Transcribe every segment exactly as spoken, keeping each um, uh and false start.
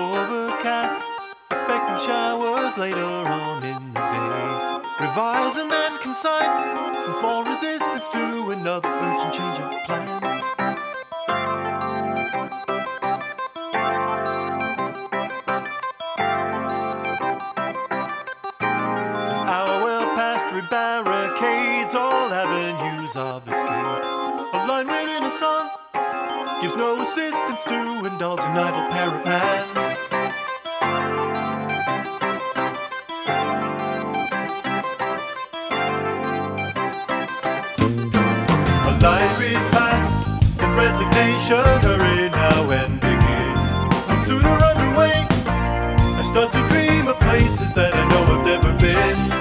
overcast, expecting showers later on in the day. Revise and then consign some small resistance to another urgent change of plans. An hour well past re-barricades all avenues of escape. A line within a song gives no assistance to indulge an idle pair of hands. A line read past in resignation, hurry now and begin. No sooner underway, I start to dream of places that I know I've never been.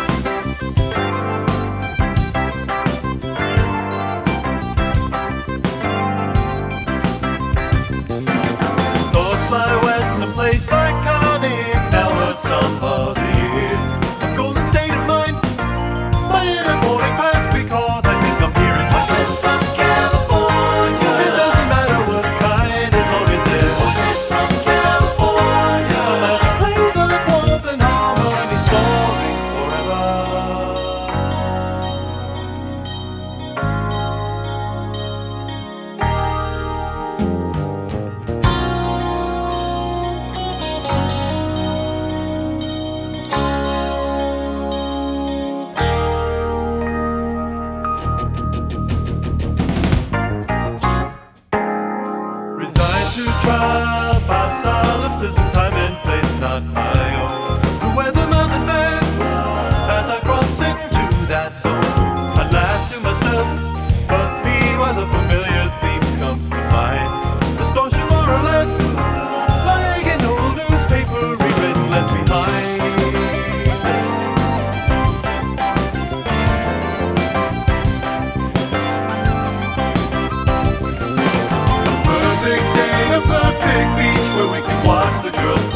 Place iconic, now a some other year. A golden state of mind, my inner boarding pass, because I think I'm hearing voices from California. It doesn't matter what kind, as long as they're voices from California. A magic plays of warmth and harmony, soaring to trial by solipsism, time and place not my own. The weather mild and fair as I cross into that zone. I laugh to myself, but meanwhile a familiar theme comes to mind. Distortion more or less, like an old newspaper rewritten, left behind. A perfect beach where we can watch the girls